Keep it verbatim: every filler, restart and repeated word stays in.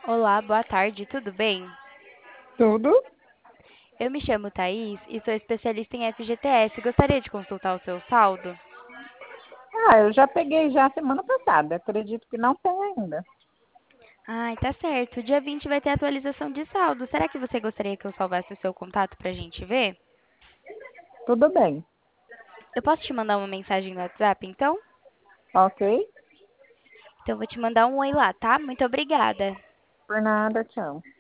Olá, boa tarde, tudo bem? Tudo? Eu me chamo Thaís e sou especialista em F G T S. Gostaria de consultar o seu saldo? Ah, eu já peguei já semana passada. Acredito que não tem ainda. Ai, tá certo. Dia vinte vai ter atualização de saldo. Será que você gostaria que eu salvasse o seu contato pra gente ver? Tudo bem. Eu posso te mandar uma mensagem no WhatsApp, então? Ok? Então eu vou te mandar um oi lá, tá? Muito obrigada. Por nada, tchau.